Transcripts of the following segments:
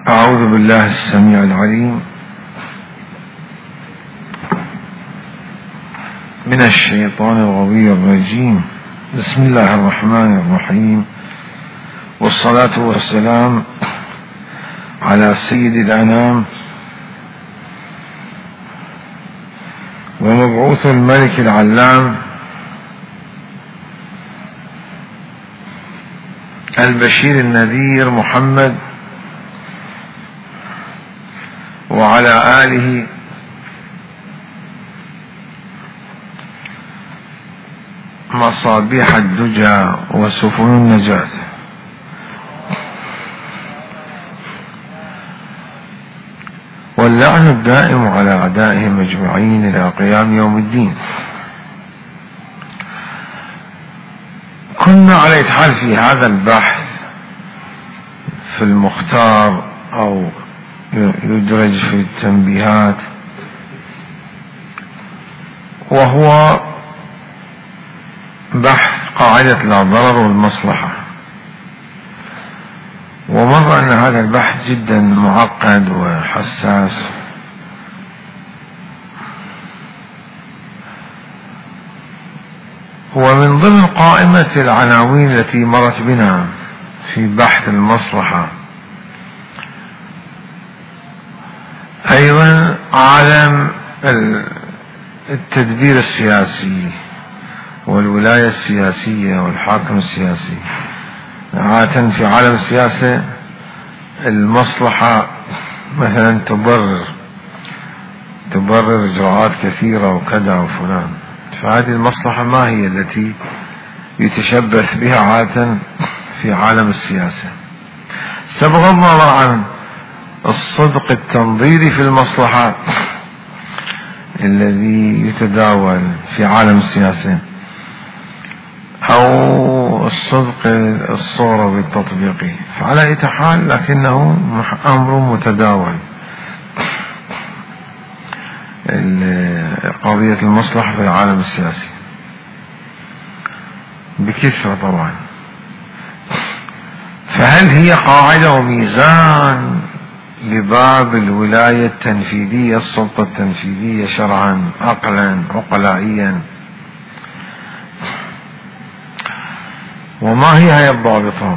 أعوذ بالله السميع العليم من الشيطان الغوي الرجيم. بسم الله الرحمن الرحيم، والصلاة والسلام على سيد الأنام ومبعوث الملك العلام البشير النذير محمد وعلى آله مصابيح الدجى وسفن النجاة. واللعن الدائم على أعدائهم أجمعين إلى قيام يوم الدين. كنا على إتحال في هذا البحث في المختار أو يدرج في التنبيهات، وهو بحث قاعدة لا ضرر والمصلحة. ومر أن هذا البحث جدا معقد وحساس، ومن ضمن قائمة العناوين التي مرت بنا في بحث المصلحة أيضا عالم التدبير السياسي والولاية السياسية والحاكم السياسي. عادة في عالم السياسة المصلحة مثلا تبرر إجراءات كثيرة وكذا وفلان، فهذه المصلحة ما هي التي يتشبث بها عادة في عالم السياسة؟ بغض النظر عن الصدق التنظيري في المصلحة الذي يتداول في عالم السياسة أو الصدق الصورة التطبيقي، فعلى أي حال لكنه أمر متداول. قضية المصلحة في العالم السياسي بكثرة طبعا. فهل هي قاعدة وميزان لباب الولاية التنفيذية، السلطة التنفيذية شرعا عقلا عقلائيا؟ وما هي الضابطة؟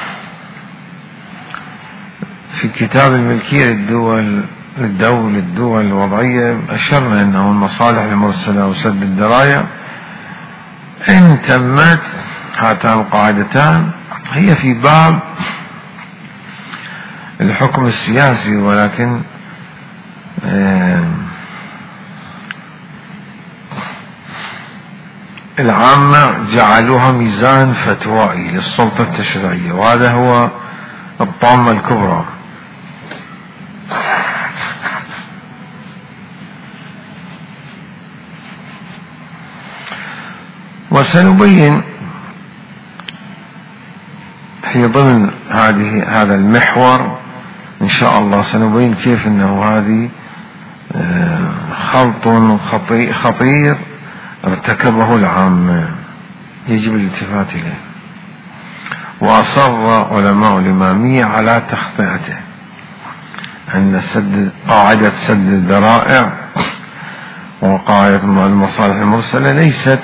في كتاب الملكية للدول الوضعية أشرنا أنه المصالح المرسلة وسد الدراية إن تمت هاتان القاعدتان هي في باب الحكم السياسي، ولكن العامة جعلوها ميزان فتوائي للسلطة التشريعية، وهذا هو الطامة الكبرى. وسنبين في ضمن هذا المحور إن شاء الله سنبين كيف أنه هذه خلط خطير ارتكبه العامة يجب الالتفات إليه، وأصر علماء الإمامية على تخطئته، أن قاعدة سد الذرائع وقاعدة المصالح المرسلة ليست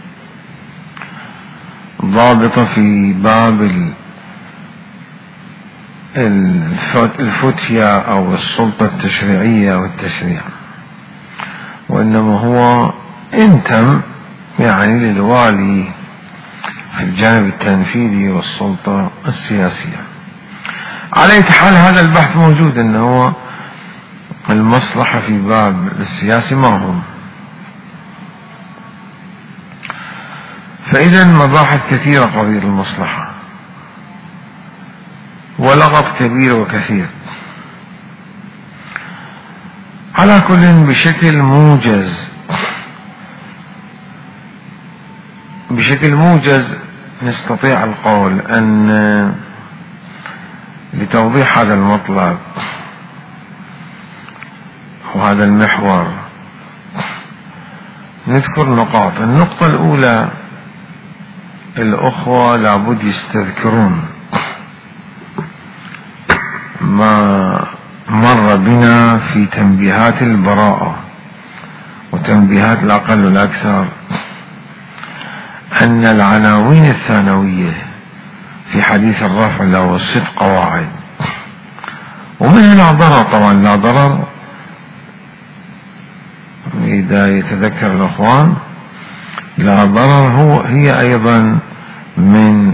ضابطة في باب الفتية أو السلطة التشريعية والتشريع، وإنما هو انتم يعني للوالي في الجانب التنفيذي والسلطة السياسية. على أي حال هذا البحث موجود، أنه المصلحة في باب السياسي ما هو. فإذا مباحث كثيرة قضية المصلحة ولغط كبير وكثير. على كل بشكل موجز نستطيع القول أن لتوضيح هذا المطلب وهذا المحور نذكر نقاط. النقطة الأولى الأخوة لابد يستذكرون ما مر بنا في تنبيهات البراءة وتنبيهات الأقل والأكثر أن العناوين الثانوية في حديث الرفع له 6 قواعد، ومنها لا ضرر. طبعا لا ضرر إذا يتذكر الأخوان لا ضرر هي أيضا من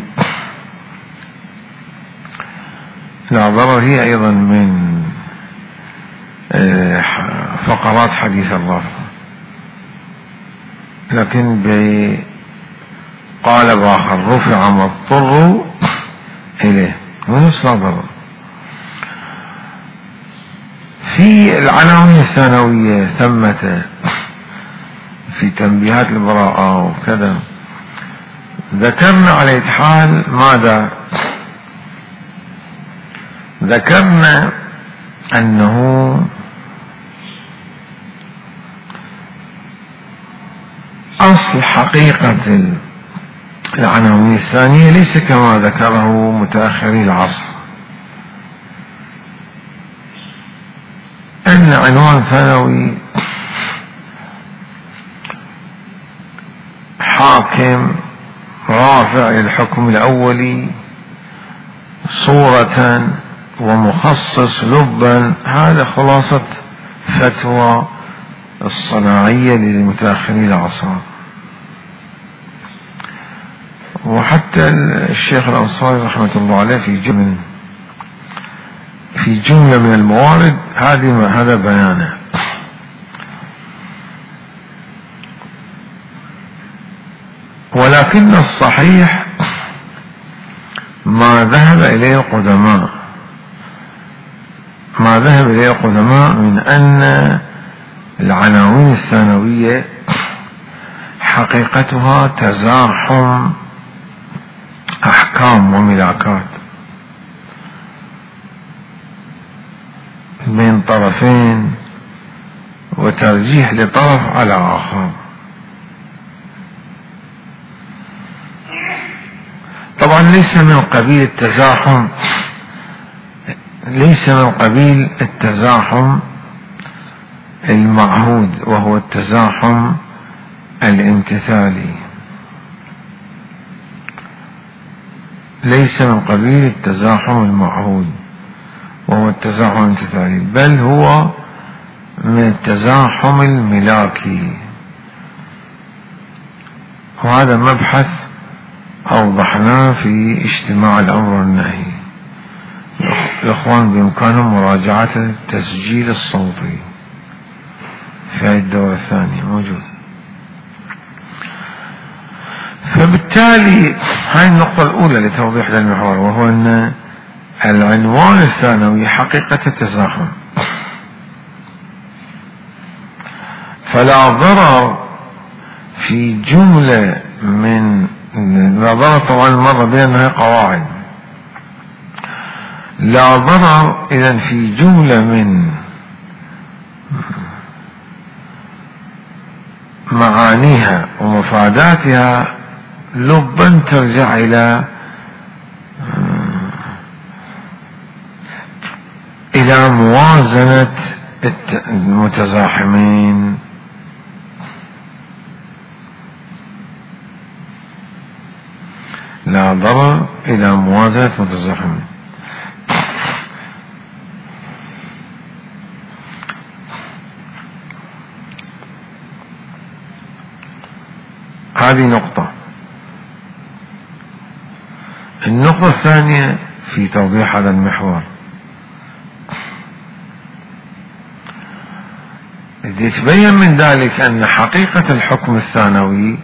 فقرات حديث الرفع، لكن قال بآخر رفع ما اضطر إليه ونفس لا ضرر. في العناوين الثانوية ثمة في تنبيهات البراءة وكذا ذكرنا على حال ماذا؟ ذكرنا أنه أصل حقيقة العناوين الثانية ليس كما ذكره متأخري العصر، أن عنوان ثانوي حاكم رافع للحكم الأولي صورة ومخصص لبا، هذا خلاصة فتوى الصناعية للمتأخرين العصر. وحتى الشيخ الأنصاري رحمة الله عليه في جملة من الموارد هذا بيانه. ولكن الصحيح ما ذهب إليه القدماء من أن العناوين الثانوية حقيقتها تزاحم أحكام وملاكات بين طرفين وترجيح لطرف على آخر. طبعا ليس من قبيل التزاحم المعهود، وهو التزاحم الامتثالي، ليس من قبيل التزاحم المعهود وهو التزاحم الامتثالي، بل هو من التزاحم الملاكي. وهذا مبحث أوضحناه في اجتماع الأمر والنهي. الإخوان بإمكانهم مراجعة التسجيل الصوتي في الدورة الثانية موجود. فبالتالي هاي النقطة الأولى لتوضيح المحور، وهو أن العنوان الثانوي حقيقة التزاحم، فلا ضرر في جملة من لا ضرر. طبعا مر بأنها قواعد، لا ضرر إذن في جملة من معانيها ومفاداتها لبا ترجع إلى موازنة المتزاحمين. لا ضرر إلى موازنة المتزاحمين. هذه نقطة. النقطة الثانية في توضيح هذا المحور يتبين من ذلك أن حقيقة الحكم الثانوي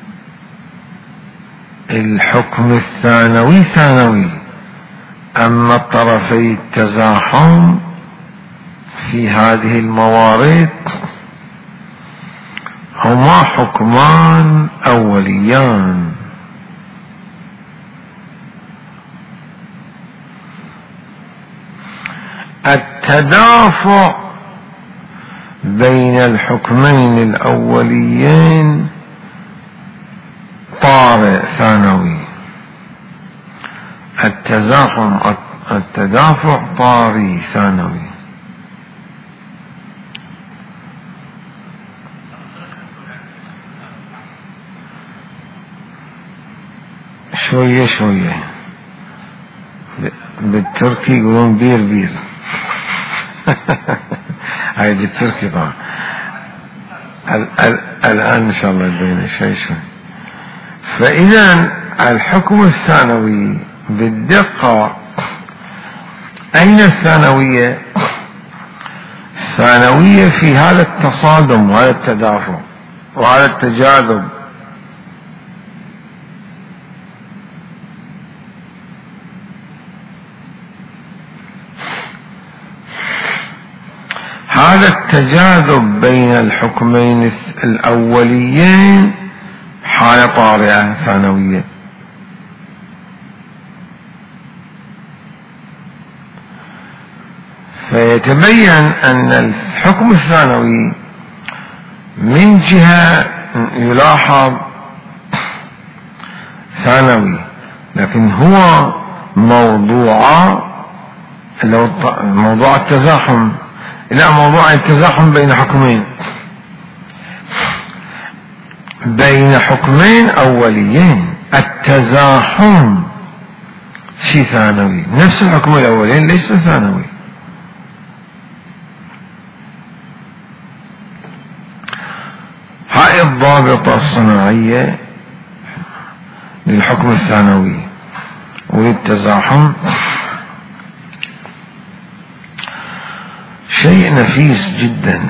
ثانوي، أما طرفي التزاحم في هذه الموارد هما حكمان أوليان، التدافع بين الحكمين الأوليين طارئ ثانوي، التزاحم التدافع طاري ثانوي. شوية شوية، بالتركي يقولون بير بير. هاي بالتركي طبعا. الآن إن شاء الله يبين شوي شوي. فإذا الحكم الثانوي بالدقة، أين الثانوية؟ الثانوية في هذا التصادم وهذا التدافع وهذا التجاذب. هذا التجاذب بين الحكمين الأوليين حالة طارئة ثانوية. فيتبين أن الحكم الثانوي من جهة يلاحظ ثانوي، لكن هو موضوع التزاحم، لا، موضوع التزاحم بين حكمين أوليين. التزاحم شيء ثانوي، نفس الحكم الأولين ليس ثانوي. هاي الضابطة الصناعية للحكم الثانوي وللتزاحم شيء نفيس جدا،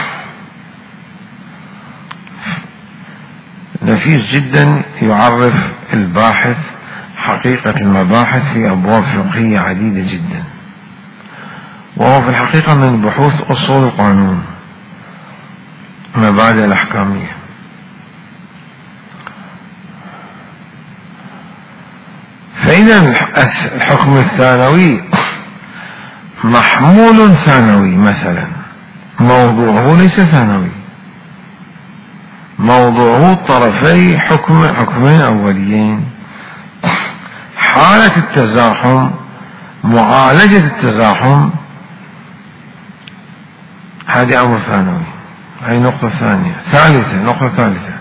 نفيس جدا، يعرف الباحث حقيقة المباحث في أبواب فقهية عديدة جدا، وهو في الحقيقة من بحوث أصول القانون، مبادئ الأحكامية. فإذا الحكم الثانوي محمول ثانوي، مثلا موضوعه ليس ثانوي، موضوعه طرفي حكمين أوليين. حالة التزاحم، معالجة التزاحم، هذه أمر ثانوي. هذه نقطة ثانية. نقطة ثالثة،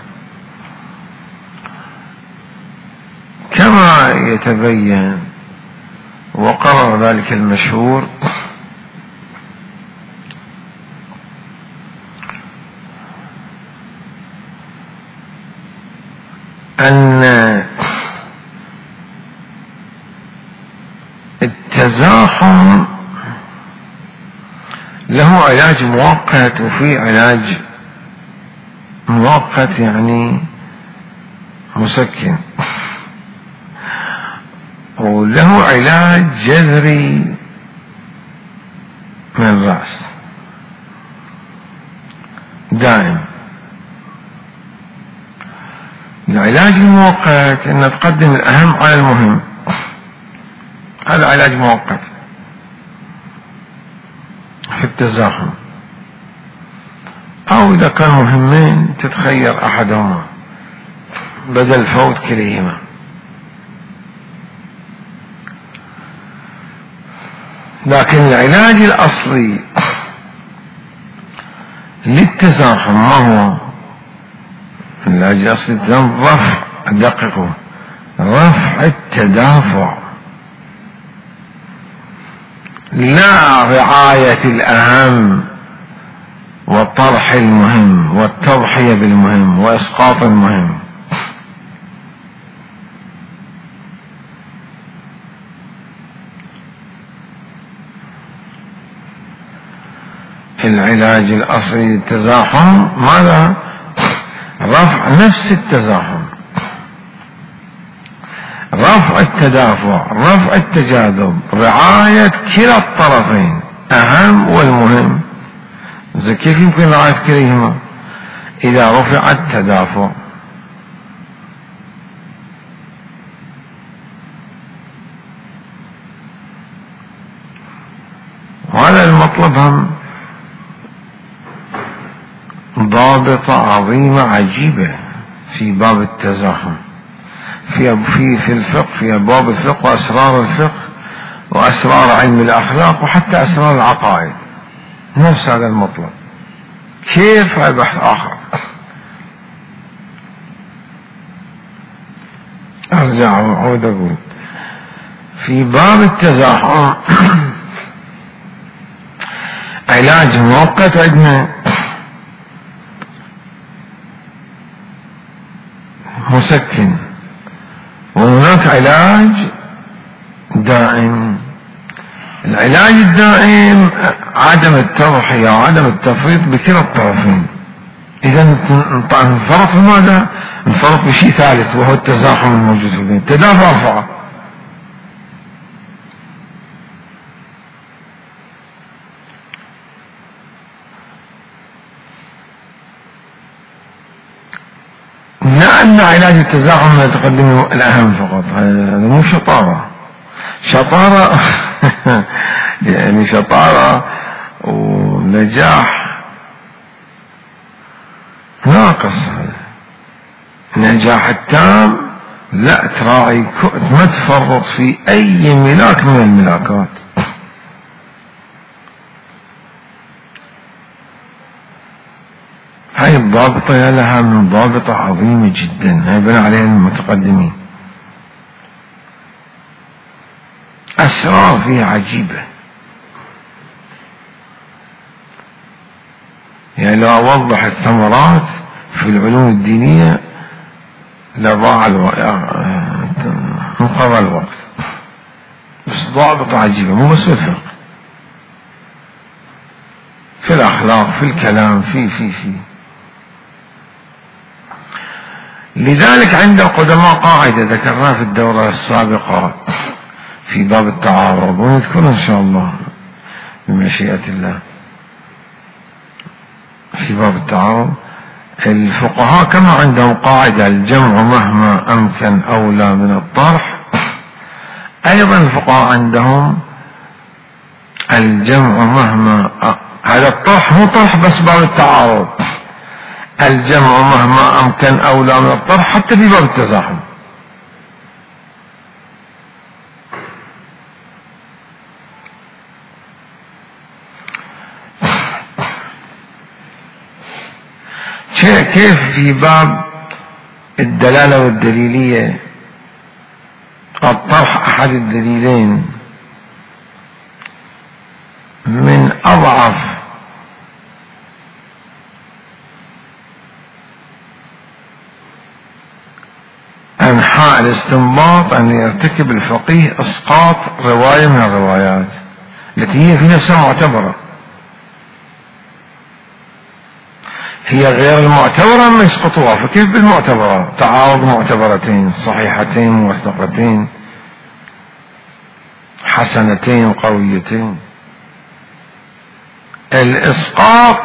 كما يتبين وقرر ذلك المشهور أن التزاحم له علاج مؤقت، وفي علاج مؤقت يعني مسكن، وله علاج جذري من الرأس دائم. العلاج المؤقت أن تقدم الأهم على المهم، هذا علاج مؤقت في التزاحم، أو إذا كانوا مهمين تتخير أحدهما بدل فوت كليهما. لكن العلاج الأصلي للتزاحم ما هو؟ العلاج الأصلي رفع التدافع، لا رعاية الأهم وطرح المهم والتضحية بالمهم وإسقاط المهم. العلاج الأصلي للتزاحم ماذا؟ رفع نفس التزاحم، رفع التدافع، رفع التجاذب، رعاية كلا الطرفين، أهم والمهم. كيف يمكن رعاية كليهما؟ إذا رفع التدافع. وهذا المطلب هم ضابطة عظيمة عجيبة في باب التزاحم، في الفقه، في أبواب الفقه وأسرار الفقه وأسرار علم الأخلاق وحتى أسرار العقائد، نفس هذا المطلب. كيف هذا بحث آخر. أرجع وأعود أقول في باب التزاحم علاج مؤقت عندنا مسكن، وهناك علاج دائم. العلاج الدائم عدم التضحية وعدم التفريط بكلا الطرفين. إذا انفرط في ماذا؟ انفرط بشيء ثالث وهو التزاحم الموجود في البين، تدافع رفعه. لأن علاج التزاحم يتقدم الأهم فقط، هذا مو شطارة. شطارة يعني شطارة ونجاح ناقص. هذا النجاح التام لا تراعي، ما تفرط في أي ملاك من الملاكات. هاي الضابطة لها من ضابطة عظيمة جدا، هاي بنى عليها المتقدمين، أسرار فيها عجيبة. يعني لو أوضح الثمرات في العلوم الدينية لضاع انقضى الوقت. بس ضابطة عجيبة، مو بس في الفقه، في الأخلاق، في الكلام، في لذلك عند القدماء قاعدة ذكرناها في الدورة السابقة في باب التعارض، ونذكرها إن شاء الله بمشيئة الله. في باب التعارض الفقهاء كما عندهم قاعدة الجمع مهما أمكن أولى من الطرح، أيضا الفقهاء عندهم الجمع مهما هذا الطرح مو طرح بس باب التعارض، الجمع مهما أمكن أولى من الطرح حتى في باب التزاحم. كيف في باب الدلالة والدليلية الطرح أحد الدليلين من أضعف أنحاء الاستنباط أن يرتكب الفقيه إسقاط رواية من الروايات التي هي في نفسها معتبرة، هي غير المعتبرة ما يسقطوها. فكيف بالمعتبرة؟ تعارض معتبرتين صحيحتين موثقتين حسنتين قويتين. الإسقاط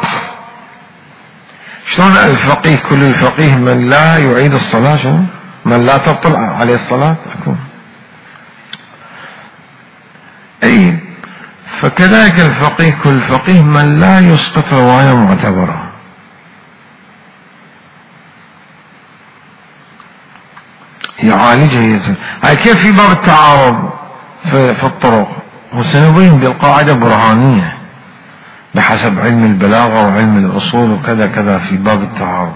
شلون الفقيه؟ كل الفقيه من لا يعيد الصلاة، شنو؟ من لا تبطل عليه الصلاة أكون. أي فكذلك الفقيه كل فقيه من لا يسقط رواية معتبرة. يعالجها. هاي كيف في باب التعارض في الطرق، وسنبين بالقاعدة برهانية بحسب علم البلاغة وعلم الأصول وكذا كذا في باب التعارض.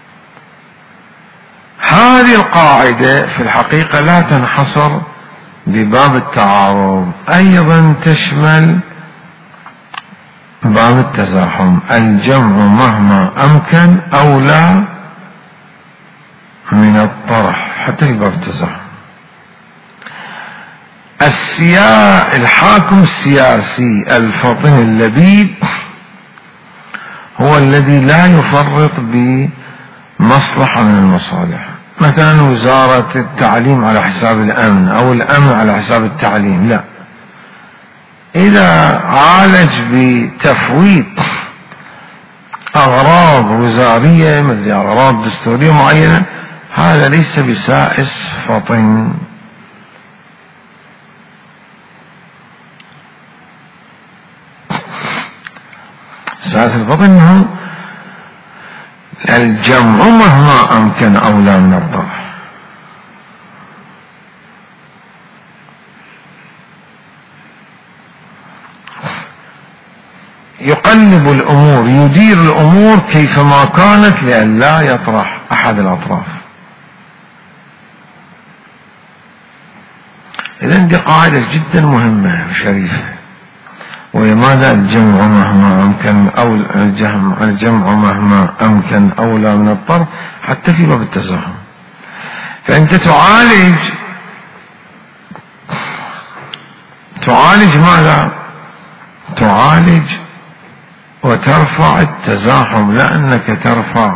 هذه القاعدة في الحقيقة لا تنحصر بباب التعارض، أيضا تشمل باب التزاحم. الجمع مهما أمكن أولى من الطرح حتى في باب التزاحم. الحاكم السياسي الفطن اللبيب هو الذي لا يفرط بمصلحة من المصالح. مثلا وزارة التعليم على حساب الأمن أو الأمن على حساب التعليم، لا، إذا عالج بتفويض أغراض وزارية مثل أغراض دستورية معينة هذا ليس بسائس فطن. سائس الفطن هو الجمع مهما أمكن أولى من الطرح. يقلب الأمور، يدير الأمور كيفما كانت لئلا يطرح أحد الأطراف. إذن دي قاعدة جدا مهمة وشريفة. ولماذا الجمع مهما أمكن أو الجمع مهما أمكن أولى من الطرح حتى في باب التزاحم. فأنت تعالج ماذا؟ تعالج وترفع التزاحم، لأنك ترفع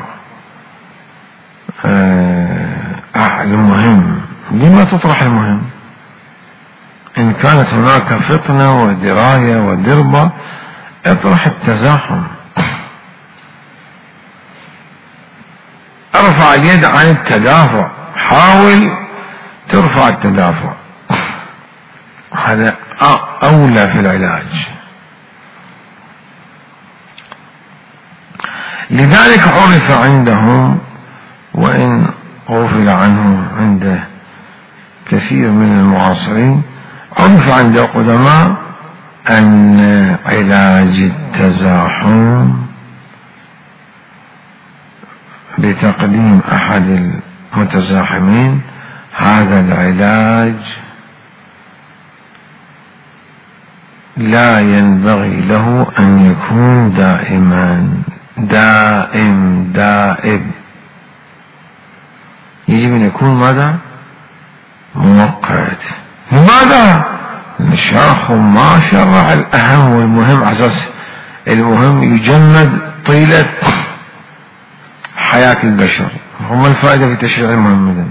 المهم. لما تطرح المهم؟ إن كانت هناك فطنة ودراية ودربة اطرح التزاحم. ارفع اليد عن التدافع، حاول ترفع التدافع، هذا أولى في العلاج. لذلك عرف عندهم، وإن غفل عنه عند كثير من المعاصرين، عرف عند القدماء أن علاج التزاحم بتقديم أحد المتزاحمين، هذا العلاج لا ينبغي له أن يكون دائما دائم، يجب أن يكون ماذا؟ مؤقت. لماذا؟ الشرح ما شرع الأهم والمهم، أساس المهم يجمد طيلة حياة البشر. هم الفائدة في تشريع المهم ده.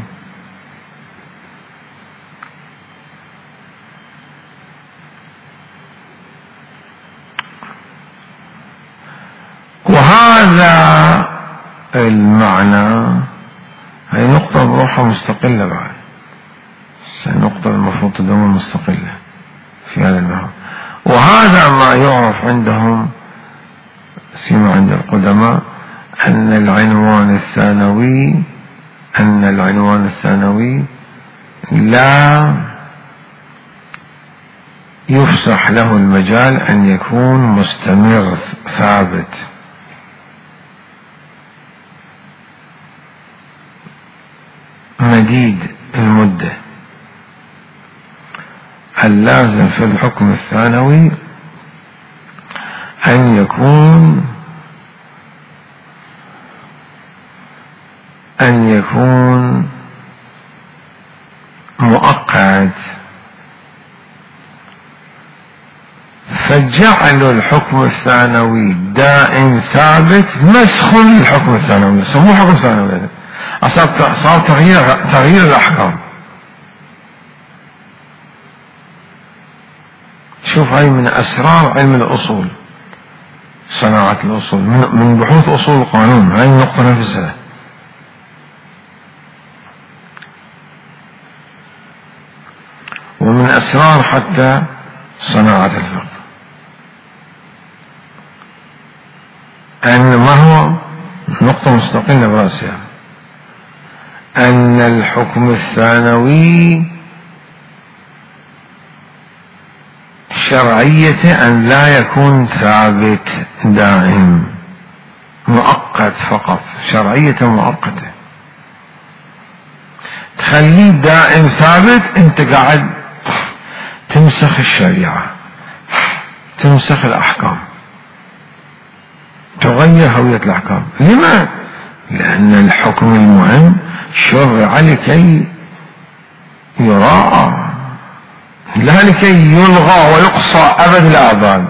وهذا المعنى هي نقطة بروحها مستقلة بعد، نقطة المفروض تدوم مستقلة في هذا المعنى. وهذا ما يعرف عندهم سيما عند القدماء أن العنوان الثانوي لا يفسح له المجال أن يكون مستمر ثابت، مديد المدة. اللازم في الحكم الثانوي أن يكون مؤقت. فجعل الحكم الثانوي دائم ثابت مسخ للحكم الثانوي، سموه حكم ثانوي، صار تغيير الأحكام. شوف، هاي من أسرار علم الأصول، صناعة الأصول، من بحوث أصول القانون، هاي النقطة نفسها. ومن أسرار حتى صناعة الفقه أن ما هو نقطة مستقلة برأسها، أن الحكم الثانوي شرعية أن لا يكون ثابت دائم، مؤقت فقط، شرعية مؤقتة. تخليه دائم ثابت، انت قاعد تمسخ الشريعة، تمسخ الأحكام، تغير هوية الأحكام. لما؟ لأن الحكم المهم شرع لكي يراعى، لا لكي يلغى ويقصى أبد الآباد.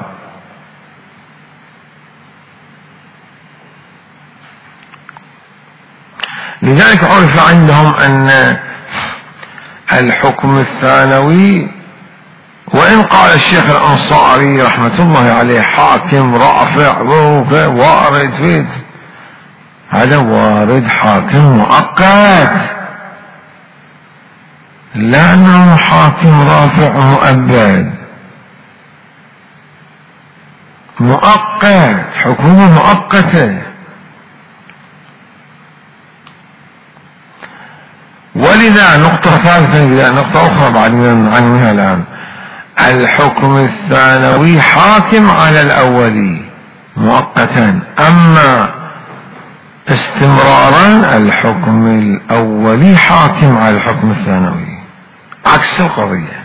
لذلك عرف عندهم أن الحكم الثانوي، وإن قال الشيخ الأنصاري رحمة الله عليه حاكم رافع وارد فيه، هذا وارد حاكم مؤقت، لا أنه حاكم رافع مؤبد، مؤقت، حكومة مؤقتة. ولذا نقطة ثالثة، نقطة أخرى بعد عنها الآن، الحكم الثانوي حاكم على الأولي، مؤقتا. أما استمرارا الحكم الأولي حاكم على الحكم الثانوي، عكس القضية.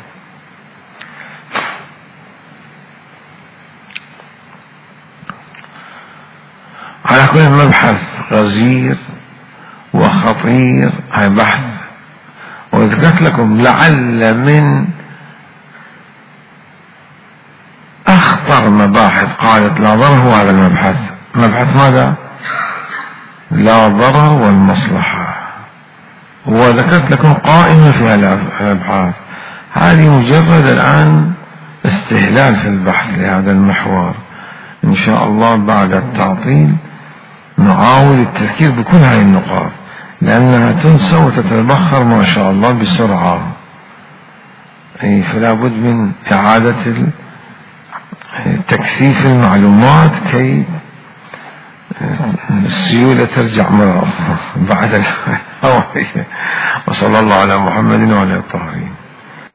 على كل مبحث غزير وخطير، هاي بحث، وذكرت لكم لعل من أخطر مباحث قالت لا ضرر هو هذا المبحث، مبحث ماذا؟ لا ضرر والمصلحة. وذكرت لكم قائمة في الأبحاث، هذه مجرد الآن استهلال في البحث لهذا المحور. إن شاء الله بعد التعطيل نعاود التذكير بكل هذه النقاط، لأنها تنسى وتتبخر ما شاء الله بسرعة، فلا بد من إعادة تكثيف المعلومات كي السيولة ترجع مرة أخرى بعد الهوية. وصلى الله على محمد وعلى الطاهرين.